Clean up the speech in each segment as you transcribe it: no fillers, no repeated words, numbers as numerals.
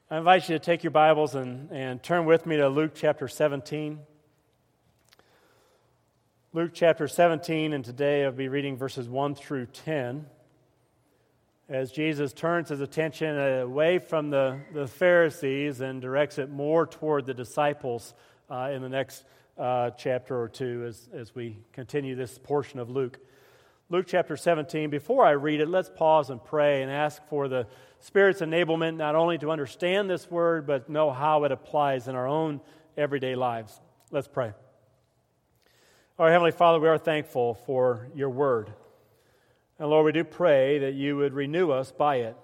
I invite you to take your Bibles and turn with me to Luke chapter 17. Luke chapter 17, and today I'll be reading verses 1 through 10. As Jesus turns his attention away from the Pharisees and directs it more toward the disciples in the next chapter or two as we continue this portion of Luke. Luke chapter 17, before I read it, let's pause and pray and ask for the Spirit's enablement not only to understand this word, but know how it applies in our own everyday lives. Let's pray. Our Heavenly Father, we are thankful for your word. And Lord, we do pray that you would renew us by it.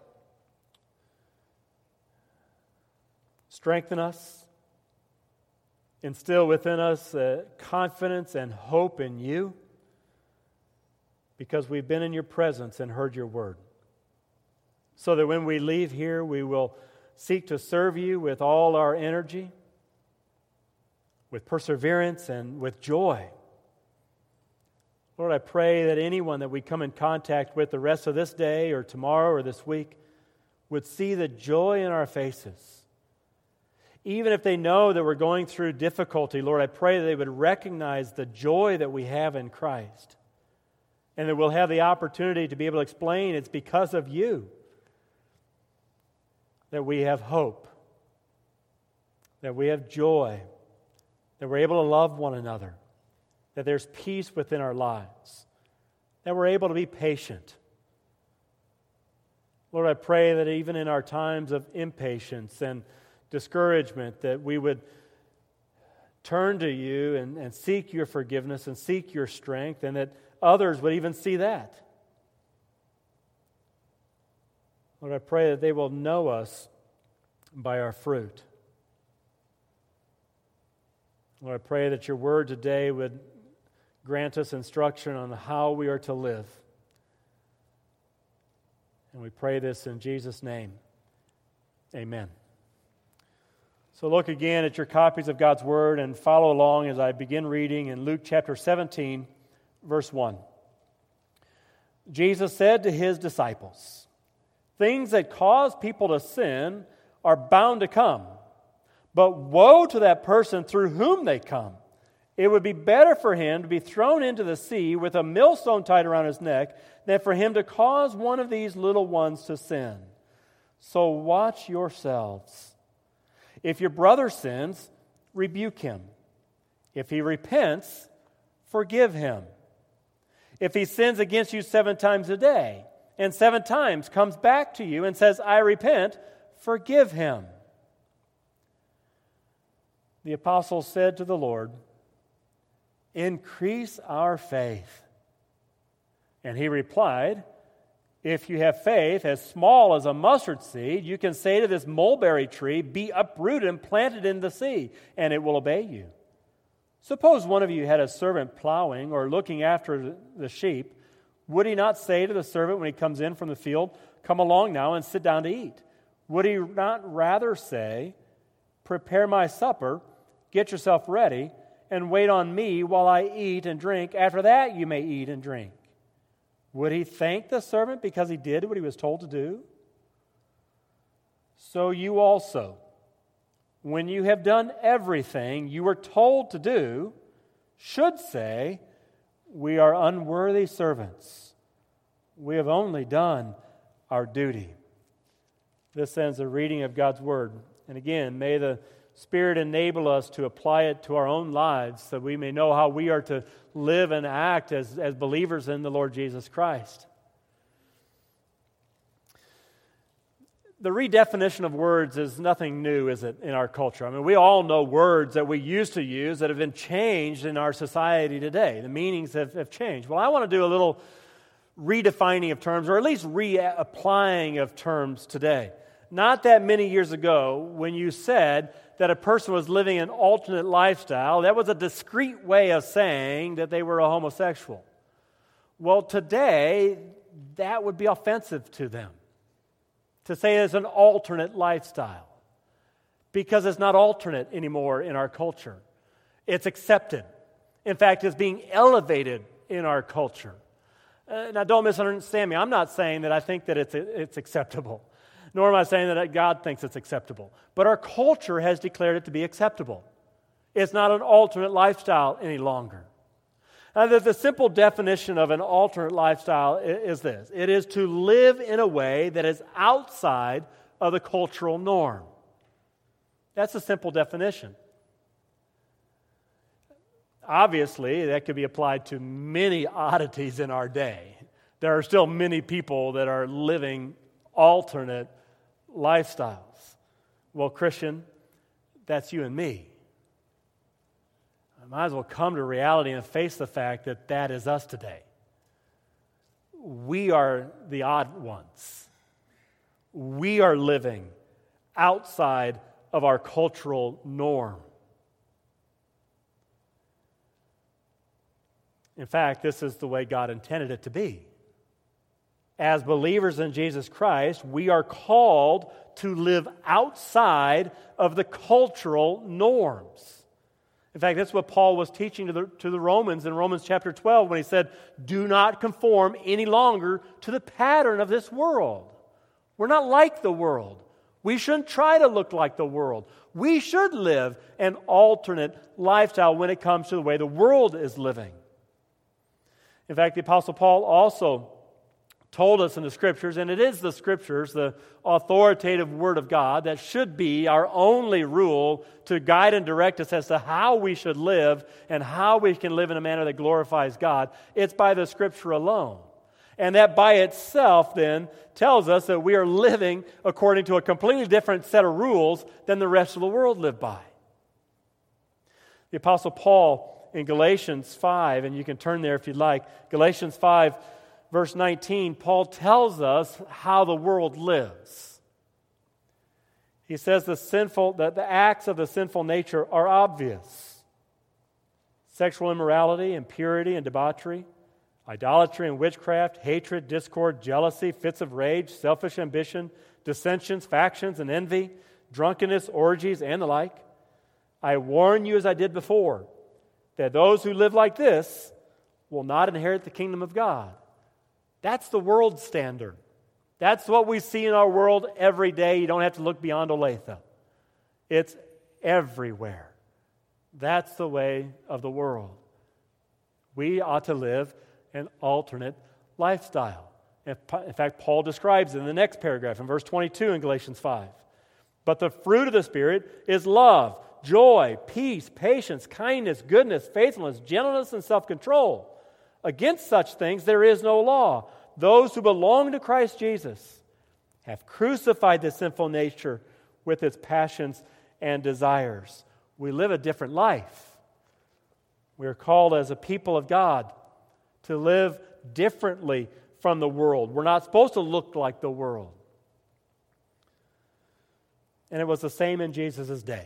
Strengthen us. Instill within us confidence and hope in you, because we've been in your presence and heard your word. So that when we leave here, we will seek to serve you with all our energy, with perseverance, and with joy. Lord, I pray that anyone that we come in contact with the rest of this day or tomorrow or this week would see the joy in our faces. Even if they know that we're going through difficulty, Lord, I pray that they would recognize the joy that we have in Christ. And that we'll have the opportunity to be able to explain it's because of you that we have hope, that we have joy, that we're able to love one another, that there's peace within our lives, that we're able to be patient. Lord, I pray that even in our times of impatience and discouragement, that we would turn to you and seek your forgiveness and seek your strength, and that others would even see that. Lord, I pray that they will know us by our fruit. Lord, I pray that your word today would grant us instruction on how we are to live. And we pray this in Jesus' name. Amen. So look again at your copies of God's word and follow along as I begin reading in Luke chapter 17, verse 1. Jesus said to his disciples, "Things that cause people to sin are bound to come, but woe to that person through whom they come. It would be better for him to be thrown into the sea with a millstone tied around his neck than for him to cause one of these little ones to sin. So watch yourselves. If your brother sins, rebuke him. If he repents, forgive him. If he sins against you 7 times a day, and 7 times comes back to you and says, 'I repent,' forgive him." The apostles said to the Lord, "Increase our faith." And he replied, "If you have faith as small as a mustard seed, you can say to this mulberry tree, 'Be uprooted and planted in the sea,' and it will obey you. Suppose one of you had a servant plowing or looking after the sheep. Would he not say to the servant when he comes in from the field, 'Come along now and sit down to eat'? Would he not rather say, 'Prepare my supper, get yourself ready, and wait on me while I eat and drink. After that you may eat and drink'? Would he thank the servant because he did what he was told to do? So you also, when you have done everything you were told to do, should say, 'We are unworthy servants. We have only done our duty.'" This ends the reading of God's word. And again, may the Spirit enable us to apply it to our own lives so we may know how we are to live and act as believers in the Lord Jesus Christ. The redefinition of words is nothing new, is it, in our culture? I mean, we all know words that we used to use that have been changed in our society today. The meanings have changed. Well, I want to do a little redefining of terms, or at least reapplying of terms today. Not that many years ago, when you said that a person was living an alternate lifestyle, that was a discreet way of saying that they were a homosexual. Well, today, that would be offensive to them, to say it's an alternate lifestyle, because it's not alternate anymore in our culture. It's accepted. In fact, it's being elevated in our culture. Now, don't misunderstand me. I'm not saying that I think that it's acceptable. Nor am I saying that God thinks it's acceptable. But our culture has declared it to be acceptable. It's not an alternate lifestyle any longer. Now, the simple definition of an alternate lifestyle is this. It is to live in a way that is outside of the cultural norm. That's a simple definition. Obviously, that could be applied to many oddities in our day. There are still many people that are living alternate lifestyles. Well, Christian, that's you and me. I might as well come to reality and face the fact that that is us today. We are the odd ones. We are living outside of our cultural norm. In fact, this is the way God intended it to be. As believers in Jesus Christ, we are called to live outside of the cultural norms. In fact, that's what Paul was teaching to the Romans in Romans chapter 12 when he said, do not conform any longer to the pattern of this world. We're not like the world. We shouldn't try to look like the world. We should live an alternate lifestyle when it comes to the way the world is living. In fact, the Apostle Paul also told us in the Scriptures, and it is the Scriptures, the authoritative Word of God, that should be our only rule to guide and direct us as to how we should live and how we can live in a manner that glorifies God. It's by the Scripture alone. And that by itself then tells us that we are living according to a completely different set of rules than the rest of the world live by. The Apostle Paul in Galatians 5, and you can turn there if you'd like, Galatians 5, verse 19, Paul tells us how the world lives. He says that the acts of the sinful nature are obvious. Sexual immorality, impurity and debauchery, idolatry and witchcraft, hatred, discord, jealousy, fits of rage, selfish ambition, dissensions, factions, and envy, drunkenness, orgies, and the like. I warn you as I did before, that those who live like this will not inherit the kingdom of God. That's the world standard. That's what we see in our world every day. You don't have to look beyond Olathe. It's everywhere. That's the way of the world. We ought to live an alternate lifestyle. In fact, Paul describes it in the next paragraph, in verse 22 in Galatians 5. But the fruit of the Spirit is love, joy, peace, patience, kindness, goodness, faithfulness, gentleness, and self-control. Against such things there is no law. Those who belong to Christ Jesus have crucified the sinful nature with its passions and desires. We live a different life. We are called as a people of God to live differently from the world. We're not supposed to look like the world. And it was the same in Jesus' day.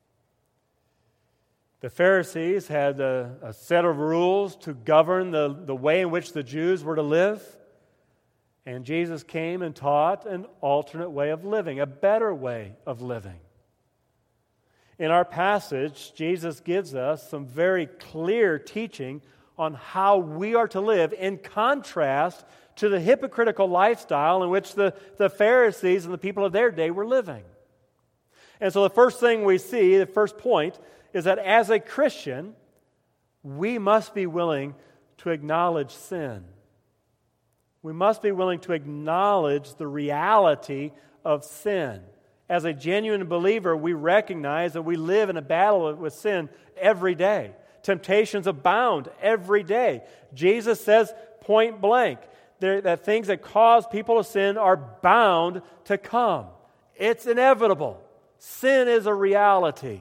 The Pharisees had a set of rules to govern the way in which the Jews were to live. And Jesus came and taught an alternate way of living, a better way of living. In our passage, Jesus gives us some very clear teaching on how we are to live in contrast to the hypocritical lifestyle in which the Pharisees and the people of their day were living. And so the first thing we see, the first point, is that as a Christian, we must be willing to acknowledge sin. We must be willing to acknowledge the reality of sin. As a genuine believer, we recognize that we live in a battle with sin every day. Temptations abound every day. Jesus says point blank that things that cause people to sin are bound to come. It's inevitable. Sin is a reality.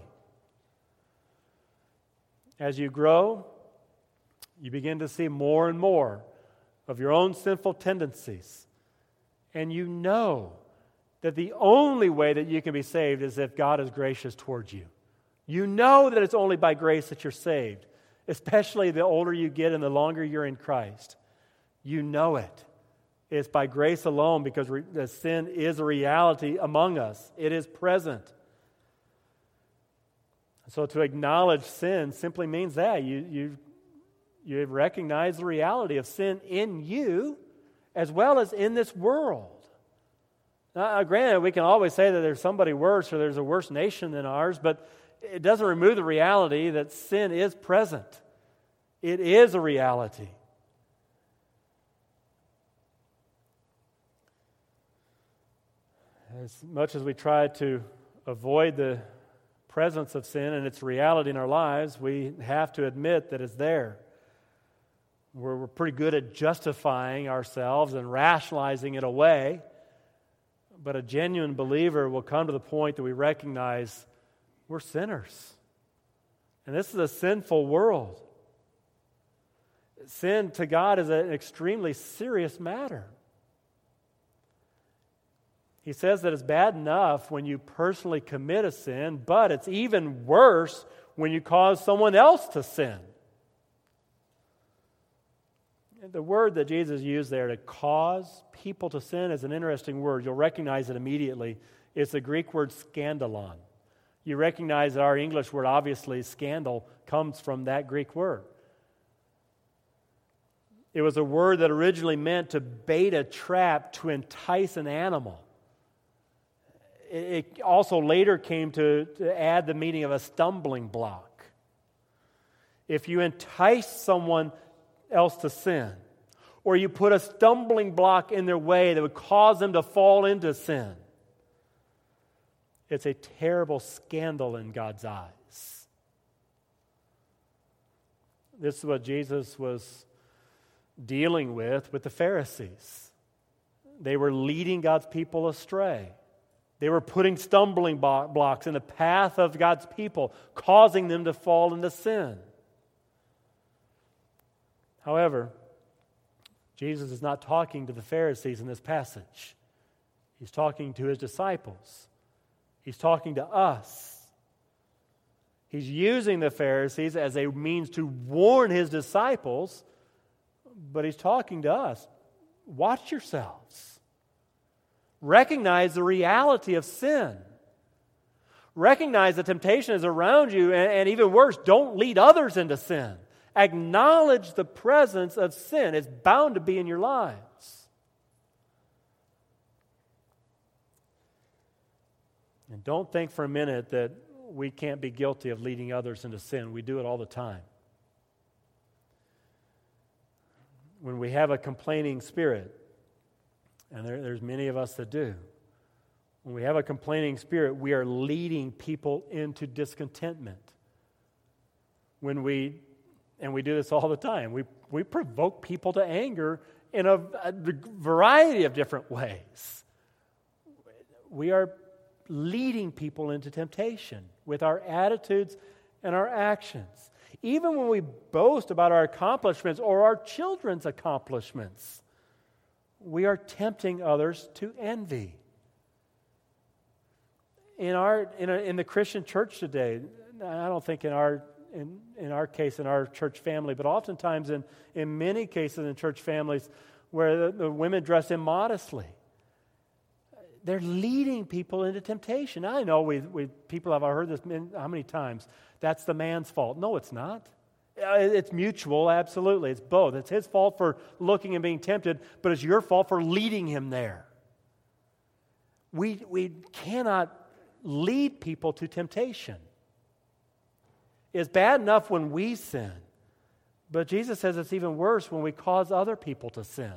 As you grow, you begin to see more and more of your own sinful tendencies. And you know that the only way that you can be saved is if God is gracious towards you. You know that it's only by grace that you're saved, especially the older you get and the longer you're in Christ. You know it. It's by grace alone because the sin is a reality among us. It is present. So to acknowledge sin simply means that you recognize the reality of sin in you as well as in this world. Now, granted, we can always say that there's somebody worse or there's a worse nation than ours, but it doesn't remove the reality that sin is present. It is a reality. As much as we try to avoid the presence of sin and its reality in our lives, we have to admit that it's there. We're pretty good at justifying ourselves and rationalizing it away. But a genuine believer will come to the point that we recognize we're sinners. And this is a sinful world. Sin to God is an extremely serious matter. He says that it's bad enough when you personally commit a sin, but it's even worse when you cause someone else to sin. And the word that Jesus used there, to cause people to sin, is an interesting word. You'll recognize it immediately. It's the Greek word scandalon. You recognize that our English word, obviously, scandal, comes from that Greek word. It was a word that originally meant to bait a trap to entice an animal. It also later came to add the meaning of a stumbling block. If you entice someone else to sin, or you put a stumbling block in their way that would cause them to fall into sin, it's a terrible scandal in God's eyes. This is what Jesus was dealing with the Pharisees. They were leading God's people astray. They were putting stumbling blocks in the path of God's people, causing them to fall into sin. However, Jesus is not talking to the Pharisees in this passage. He's talking to his disciples. He's talking to us. He's using the Pharisees as a means to warn his disciples, but he's talking to us. Watch yourselves. Recognize the reality of sin. Recognize the temptation is around you, and even worse, don't lead others into sin. Acknowledge the presence of sin. It's bound to be in your lives. And don't think for a minute that we can't be guilty of leading others into sin. We do it all the time. When we have a complaining spirit, and there's many of us that do. When we have a complaining spirit, we are leading people into discontentment. And we do this all the time. We provoke people to anger in a variety of different ways. We are leading people into temptation with our attitudes and our actions. Even when we boast about our accomplishments or our children's accomplishments, we are tempting others to envy. In the Christian church today, I don't think in our case, in our church family, but oftentimes in many cases in church families where the women dress immodestly, they're leading people into temptation. I know people have heard this how many times. That's the man's fault. No, it's not. It's mutual, absolutely. It's both. It's his fault for looking and being tempted, but it's your fault for leading him there. We cannot lead people to temptation. It's bad enough when we sin, but Jesus says it's even worse when we cause other people to sin.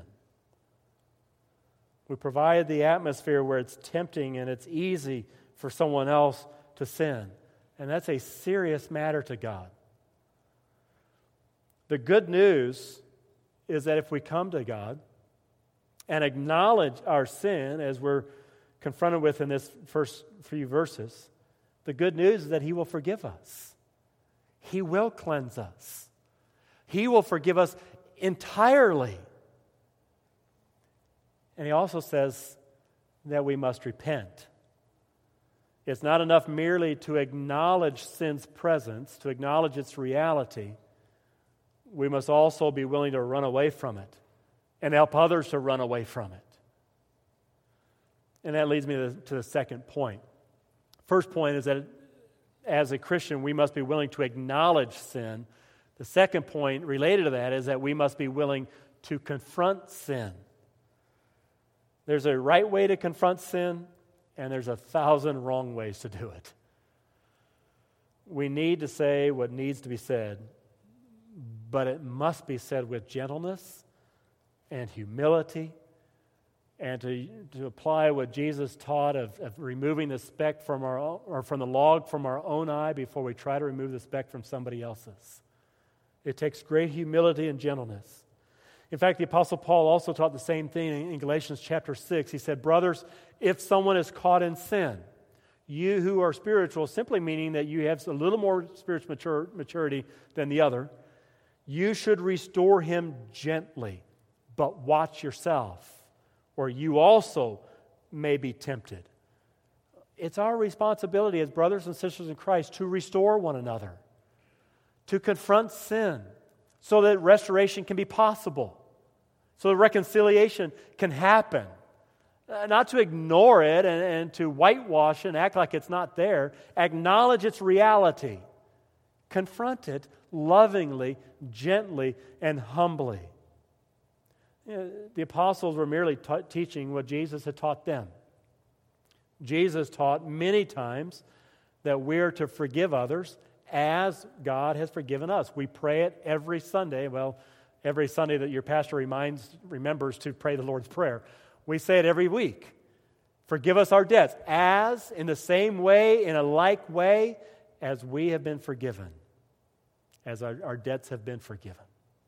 We provide the atmosphere where it's tempting and it's easy for someone else to sin, and that's a serious matter to God. The good news is that if we come to God and acknowledge our sin, as we're confronted with in this first few verses, the good news is that He will forgive us. He will cleanse us. He will forgive us entirely. And He also says that we must repent. It's not enough merely to acknowledge sin's presence, to acknowledge its reality. We must also be willing to run away from it and help others to run away from it. And that leads me to the second point. First point is that as a Christian, we must be willing to acknowledge sin. The second point related to that is that we must be willing to confront sin. There's a right way to confront sin, and there's 1,000 wrong ways to do it. We need to say what needs to be said, but it must be said with gentleness and humility, and to apply what Jesus taught of removing the speck from the log from our own eye before we try to remove the speck from somebody else's. It takes great humility and gentleness. In fact, the Apostle Paul also taught the same thing in Galatians chapter 6. He said, brothers, if someone is caught in sin, you who are spiritual, simply meaning that you have a little more spiritual maturity than the other, you should restore him gently, but watch yourself, or you also may be tempted. It's our responsibility as brothers and sisters in Christ to restore one another, to confront sin, so that restoration can be possible, so that reconciliation can happen. Not to ignore it and to whitewash it and act like it's not there. Acknowledge its reality. Confront it lovingly, gently, and humbly. The apostles were merely teaching what Jesus had taught them. Jesus taught many times that we're to forgive others as God has forgiven us. We pray it every Sunday. Well, every Sunday that your pastor remembers to pray the Lord's Prayer. We say it every week. Forgive us our debts, as in the same way, in a like way, as we have been forgiven, as our debts have been forgiven.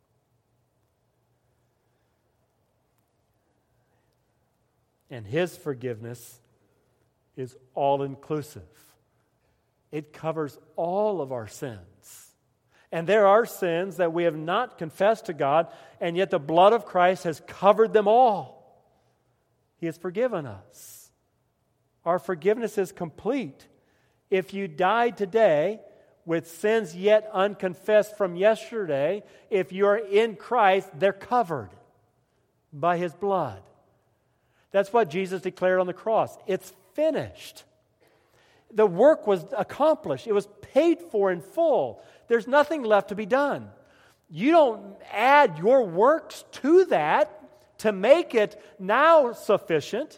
And His forgiveness is all-inclusive. It covers all of our sins. And there are sins that we have not confessed to God, and yet the blood of Christ has covered them all. He has forgiven us. Our forgiveness is complete. If you died today with sins yet unconfessed from yesterday, if you are in Christ, they're covered by His blood. That's what Jesus declared on the cross. It's finished. The work was accomplished. It was paid for in full. There's nothing left to be done. You don't add your works to that to make it now sufficient.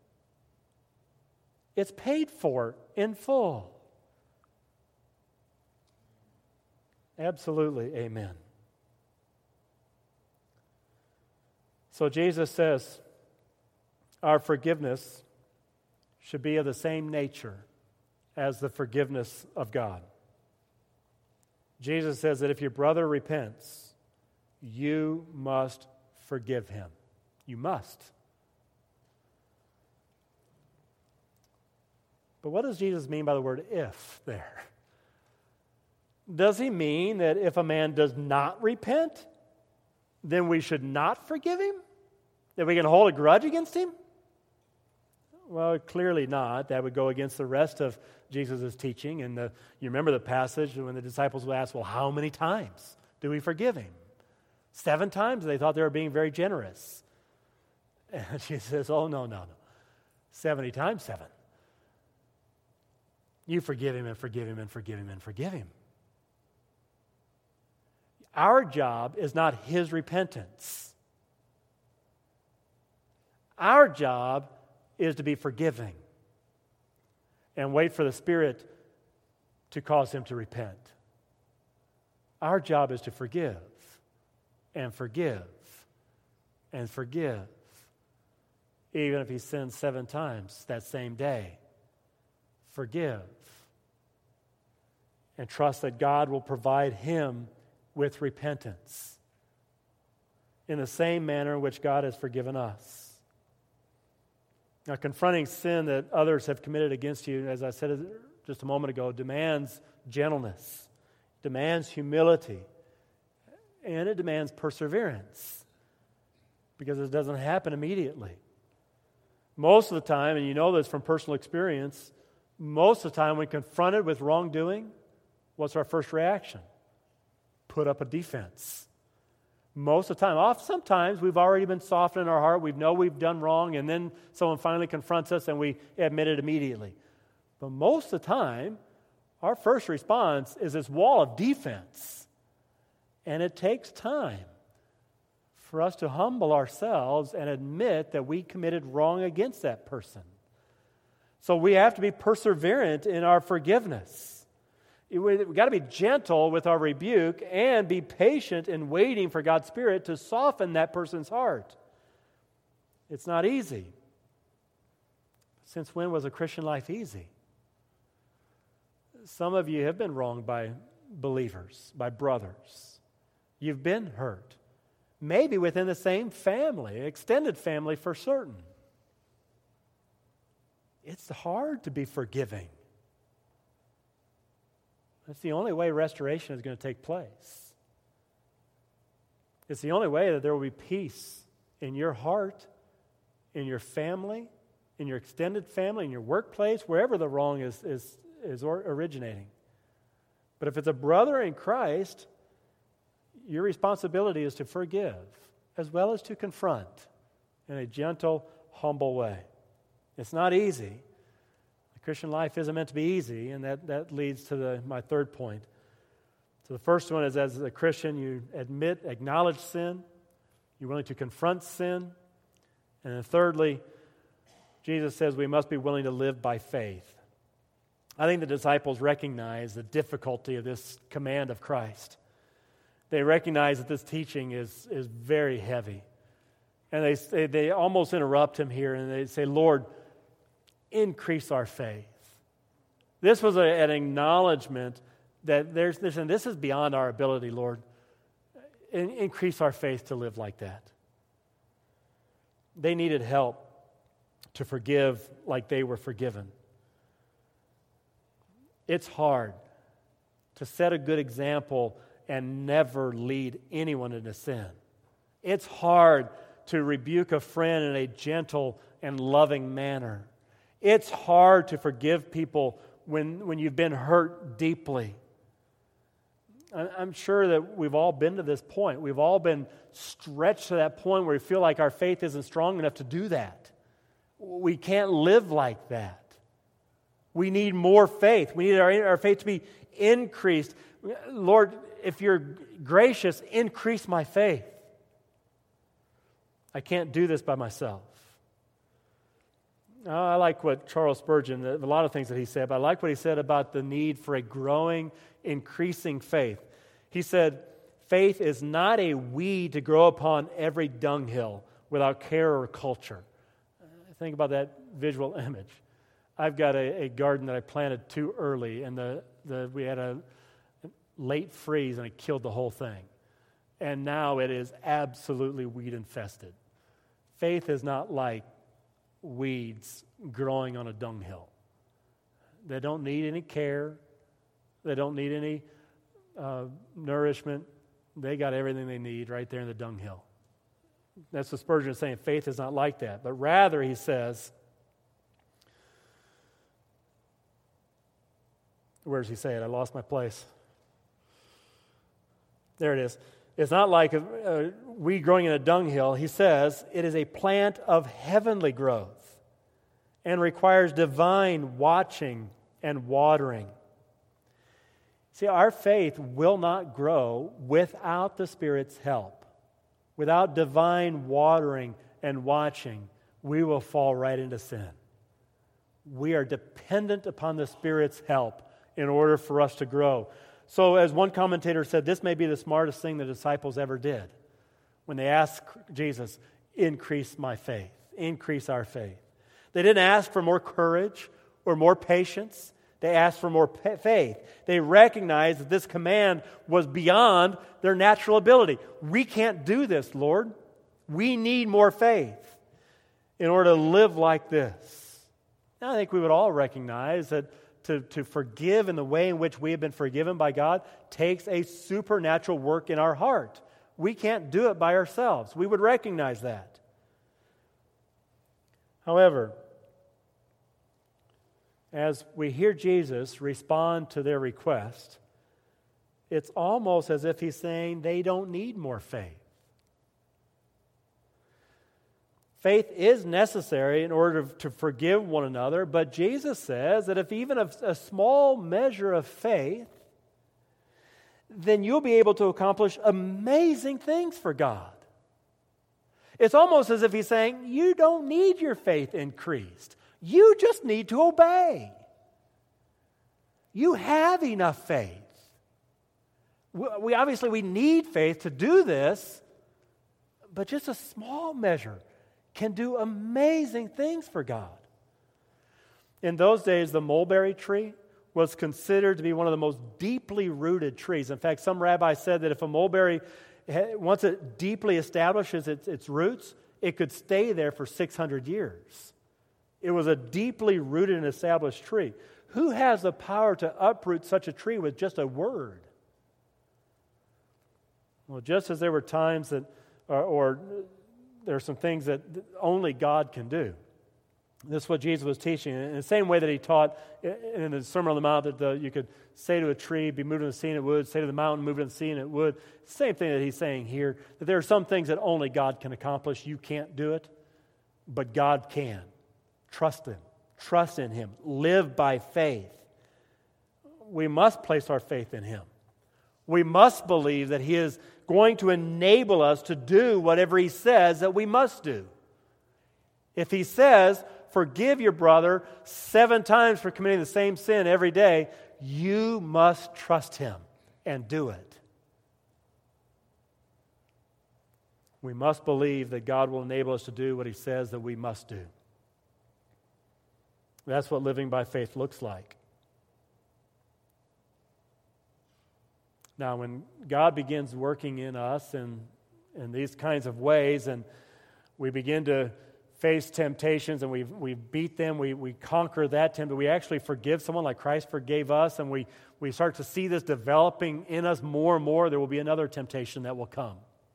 It's paid for in full. Absolutely, amen. So Jesus says our forgiveness should be of the same nature as the forgiveness of God. Jesus says that if your brother repents, you must forgive him. You must. But what does Jesus mean by the word if there? Does he mean that if a man does not repent, then we should not forgive him? That we can hold a grudge against him? Well, clearly not. That would go against the rest of Jesus' teaching. And you remember the passage when the disciples would ask, well, how many times do we forgive him? 7 times? They thought they were being very generous. And she says, oh, no. 70 times 7. You forgive him and forgive him and forgive him and forgive him. Our job is not his repentance. Our job is to be forgiving and wait for the Spirit to cause him to repent. Our job is to forgive and forgive and forgive, even if he sins 7 times that same day. Forgive and trust that God will provide him with repentance in the same manner in which God has forgiven us. Now, confronting sin that others have committed against you, as I said just a moment ago, demands gentleness, demands humility, and it demands perseverance because it doesn't happen immediately. Most of the time, and you know this from personal experience, most of the time when confronted with wrongdoing, what's our first reaction? Put up a defense. Most of the time. Sometimes we've already been softened in our heart. We know we've done wrong, and then someone finally confronts us and we admit it immediately. But most of the time, our first response is this wall of defense. And it takes time for us to humble ourselves and admit that we committed wrong against that person. So we have to be perseverant in our forgiveness. We've got to be gentle with our rebuke and be patient in waiting for God's Spirit to soften that person's heart. It's not easy. Since when was a Christian life easy? Some of you have been wronged by believers, by brothers. You've been hurt. Maybe within the same family, extended family for certain. It's hard to be forgiving. That's the only way restoration is going to take place. It's the only way that there will be peace in your heart, in your family, in your extended family, in your workplace, wherever the wrong is originating. But if it's a brother in Christ, your responsibility is to forgive as well as to confront in a gentle, humble way. It's not easy. The Christian life isn't meant to be easy, and that leads to my third point. So the first one is, as a Christian, you acknowledge sin, you're willing to confront sin, and then thirdly, Jesus says we must be willing to live by faith. I think the disciples recognize the difficulty of this command of Christ. They recognize that this teaching is very heavy. And they almost interrupt him here and they say, Lord, increase our faith. This was an acknowledgement that this is beyond our ability, Lord. Increase our faith to live like that. They needed help to forgive like they were forgiven. It's hard to set a good example and never lead anyone into sin. It's hard to rebuke a friend in a gentle and loving manner. It's hard to forgive people when you've been hurt deeply. I'm sure that we've all been to this point. We've all been stretched to that point where we feel like our faith isn't strong enough to do that. We can't live like that. We need more faith. We need our faith to be increased. Lord, if you're gracious, increase my faith. I can't do this by myself. I like what Charles Spurgeon, a lot of things that he said, but I like what he said about the need for a growing, increasing faith. He said, faith is not a weed to grow upon every dunghill without care or culture. Think about that visual image. I've got a garden that I planted too early, and we had a late freeze, and it killed the whole thing. And now it is absolutely weed infested. Faith is not like weeds growing on a dunghill. They don't need any care. They don't need any nourishment. They got everything they need right there in the dunghill. That's what Spurgeon is saying. Faith is not like that. But rather, he says, where does he say it? I lost my place. There it is. It's not like a weed growing in a dunghill. He says it is a plant of heavenly growth and requires divine watching and watering. See, our faith will not grow without the Spirit's help. Without divine watering and watching, we will fall right into sin. We are dependent upon the Spirit's help in order for us to grow. So as one commentator said, this may be the smartest thing the disciples ever did when they asked Jesus, increase my faith, increase our faith. They didn't ask for more courage or more patience. They asked for more faith. They recognized that this command was beyond their natural ability. We can't do this, Lord. We need more faith in order to live like this. Now, I think we would all recognize that to forgive in the way in which we have been forgiven by God takes a supernatural work in our heart. We can't do it by ourselves. We would recognize that. However, as we hear Jesus respond to their request, it's almost as if he's saying they don't need more faith. Faith is necessary in order to forgive one another, but Jesus says that if even a small measure of faith, then you'll be able to accomplish amazing things for God. It's almost as if he's saying, you don't need your faith increased. You just need to obey. You have enough faith. We need faith to do this, but just a small measure can do amazing things for God. In those days, the mulberry tree was considered to be one of the most deeply rooted trees. In fact, some rabbis said that if a mulberry, once it deeply establishes its roots, it could stay there for 600 years. It was a deeply rooted and established tree. Who has the power to uproot such a tree with just a word? Well, just as there were times that, or there are some things that only God can do. This is what Jesus was teaching. In the same way that he taught in the Sermon on the Mount that you could say to a tree, be moved in the sea and it would, say to the mountain, move in the sea and it would. Same thing that he's saying here, that there are some things that only God can accomplish. You can't do it, but God can. Trust Him. Trust in Him. Live by faith. We must place our faith in Him. We must believe that He is going to enable us to do whatever He says that we must do. If He says, forgive your brother 7 times for committing the same sin every day, you must trust Him and do it. We must believe that God will enable us to do what He says that we must do. That's what living by faith looks like. Now, when God begins working in us in these kinds of ways, and we begin to face temptations, and we beat them, we conquer that temptation, we actually forgive someone like Christ forgave us, and we start to see this developing in us more and more, there will be another temptation that will come.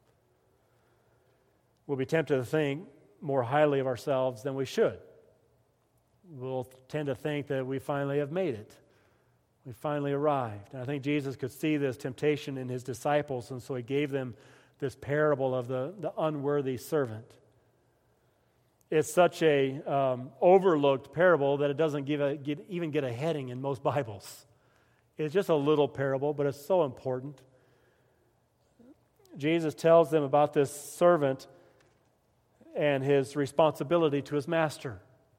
We'll be tempted to think more highly of ourselves than we should. We'll tend to think that we finally have made it. We finally arrived. And I think Jesus could see this temptation in His disciples, and so He gave them this parable of the unworthy servant. It's such a overlooked parable that it doesn't even get a heading in most Bibles. It's just a little parable, but it's so important. Jesus tells them about this servant and his responsibility to his master.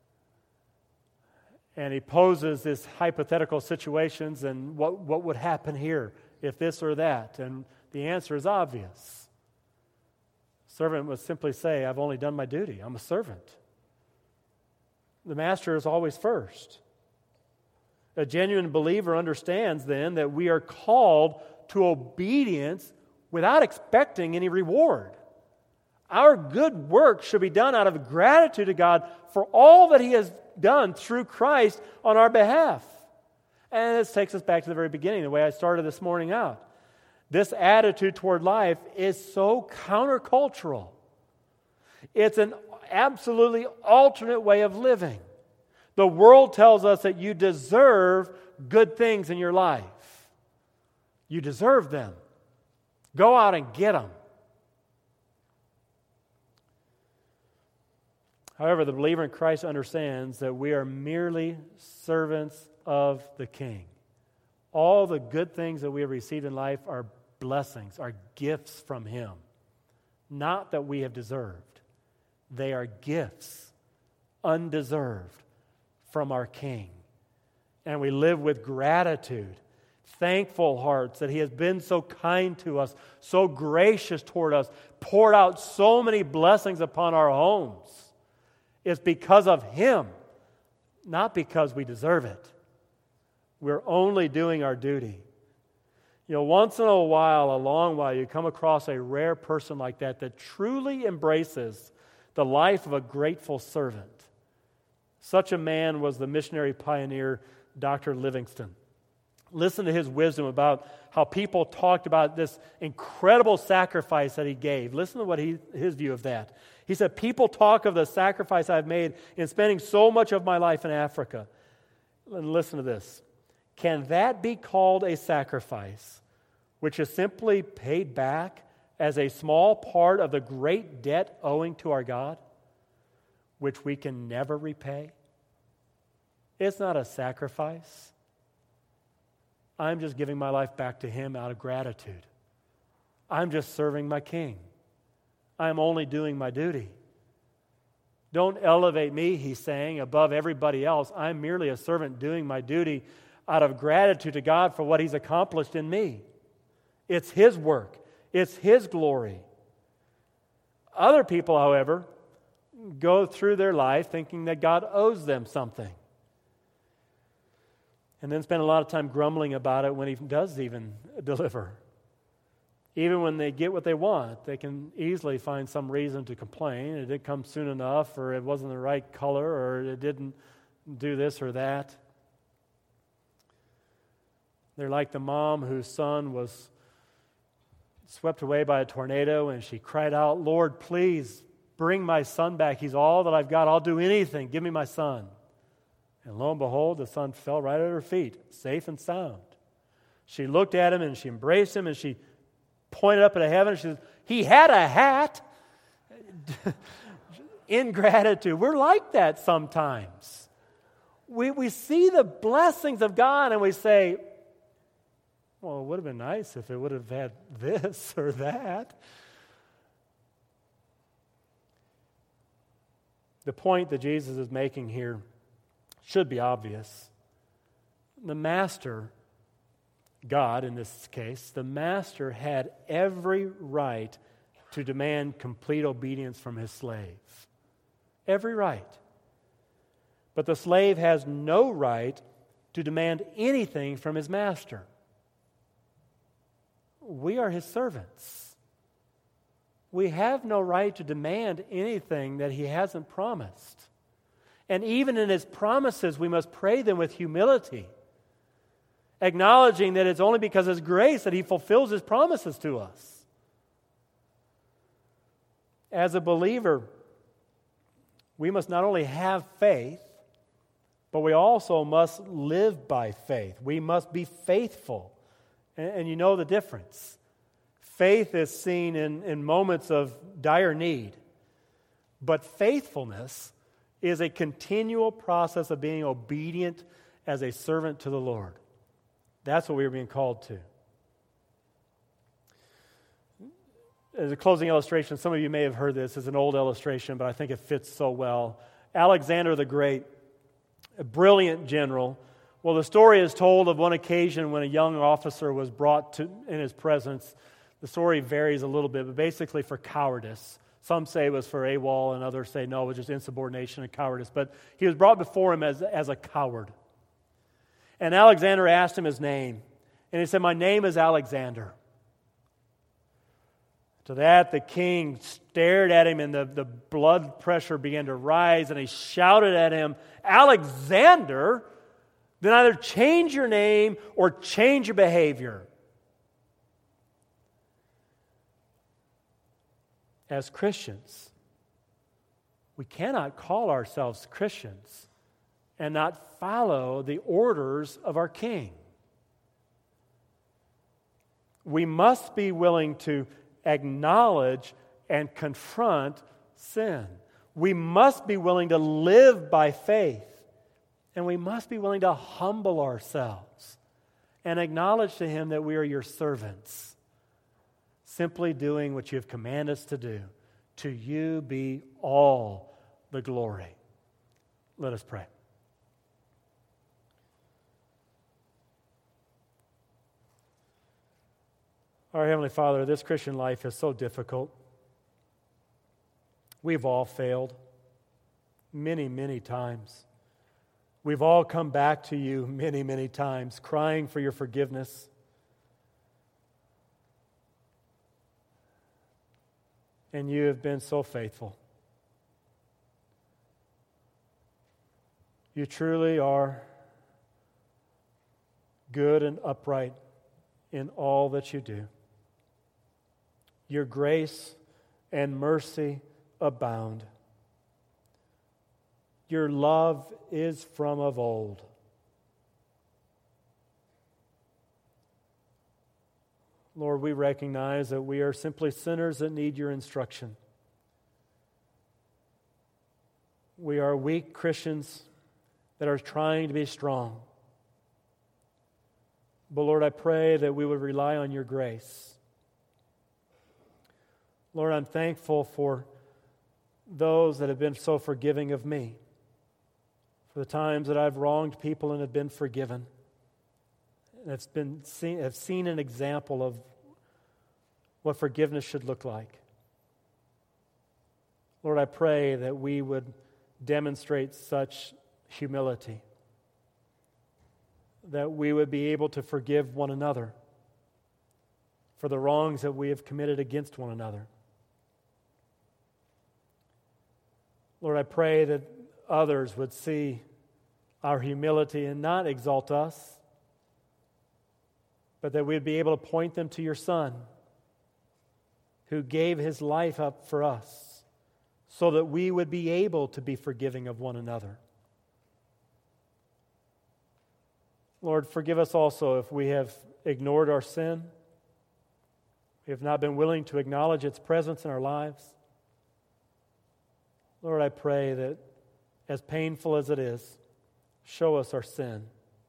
And he poses this hypothetical situations and what would happen here if this or that. And the answer is obvious. Servant would simply say, I've only done my duty. I'm a servant. The master is always first. A genuine believer understands then that we are called to obedience without expecting any reward. Our good work should be done out of gratitude to God for all that He has done through Christ on our behalf. And this takes us back to the very beginning, the way I started this morning out. This attitude toward life is so countercultural. It's an absolutely alternate way of living. The world tells us that you deserve good things in your life. You deserve them. Go out and get them. However, the believer in Christ understands that we are merely servants of the King. All the good things that we have received in life are blessings, are gifts from Him. Not that we have deserved. They are gifts, undeserved, from our King. And we live with gratitude, thankful hearts that He has been so kind to us, so gracious toward us, poured out so many blessings upon our homes. It's because of Him, not because we deserve it. We're only doing our duty. You know, once in a long while, you come across a rare person like that truly embraces the life of a grateful servant. Such a man was the missionary pioneer, Dr. Livingstone. Listen to his wisdom about how people talked about this incredible sacrifice that he gave. Listen to what his view of that. He said, people talk of the sacrifice I've made in spending so much of my life in Africa. And listen to this. Can that be called a sacrifice which is simply paid back as a small part of the great debt owing to our God, which we can never repay? It's not a sacrifice. I'm just giving my life back to Him out of gratitude. I'm just serving my King. I am only doing my duty. Don't elevate me, he's saying, above everybody else. I'm merely a servant doing my duty out of gratitude to God for what he's accomplished in me. It's his work. It's his glory. Other people, however, go through their life thinking that God owes them something, and then spend a lot of time grumbling about it when he does even deliver. Even when they get what they want, they can easily find some reason to complain. It didn't come soon enough, or it wasn't the right color, or it didn't do this or that. They're like the mom whose son was swept away by a tornado, and she cried out, "Lord, please bring my son back. He's all that I've got. I'll do anything. Give me my son." And lo and behold, the son fell right at her feet, safe and sound. She looked at him, and she embraced him, and she pointed up at heaven, and she said, "He had a hat." Ingratitude. We're like that sometimes. We see the blessings of God, and we say, well, it would have been nice if it would have had this or that. The point that Jesus is making here should be obvious. The master, God in this case, the master had every right to demand complete obedience from his slave. Every right. But the slave has no right to demand anything from his master. We are his servants. We have no right to demand anything that he hasn't promised. And even in his promises, we must pray them with humility, acknowledging that it's only because of his grace that he fulfills his promises to us. As a believer, we must not only have faith, but we also must live by faith. We must be faithful. And you know the difference. Faith is seen in moments of dire need, but faithfulness is a continual process of being obedient as a servant to the Lord. That's what we are being called to. As a closing illustration, some of you may have heard this. It's an old illustration, but I think it fits so well. Alexander the Great, a brilliant general. Well, the story is told of one occasion when a young officer was brought in his presence. The story varies a little bit, but basically for cowardice. Some say it was for AWOL, and others say no, it was just insubordination and cowardice. But he was brought before him as a coward. And Alexander asked him his name. And he said, "My name is Alexander." To that, the king stared at him, and the blood pressure began to rise, and he shouted at him, "Alexander, then either change your name or change your behavior." As Christians, we cannot call ourselves Christians and not follow the orders of our King. We must be willing to acknowledge and confront sin. We must be willing to live by faith. And we must be willing to humble ourselves and acknowledge to him that we are your servants, simply doing what you have commanded us to do. To you be all the glory. Let us pray. Our Heavenly Father, this Christian life is so difficult. We've all failed many, many times. We've all come back to you many, many times, crying for your forgiveness. And you have been so faithful. You truly are good and upright in all that you do. Your grace and mercy abound. Your love is from of old. Lord, we recognize that we are simply sinners that need your instruction. We are weak Christians that are trying to be strong. But Lord, I pray that we would rely on your grace. Lord, I'm thankful for those that have been so forgiving of me, for the times that I've wronged people and have been forgiven, and have seen an example of what forgiveness should look like. Lord, I pray that we would demonstrate such humility, that we would be able to forgive one another for the wrongs that we have committed against one another. Lord, I pray that others would see our humility and not exalt us, but that we'd be able to point them to your Son, who gave his life up for us, so that we would be able to be forgiving of one another. Lord, forgive us also if we have ignored our sin, we have not been willing to acknowledge its presence in our lives. Lord, I pray that, as painful as it is, show us our sin.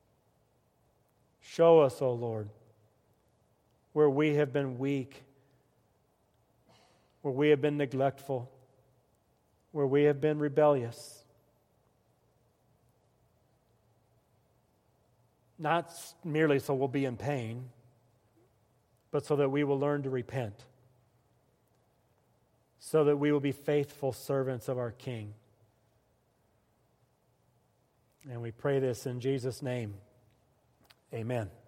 Show us, O Lord, where we have been weak, where we have been neglectful, where we have been rebellious. Not merely so we'll be in pain, but so that we will learn to repent, so that we will be faithful servants of our King. And we pray this in Jesus' name. Amen.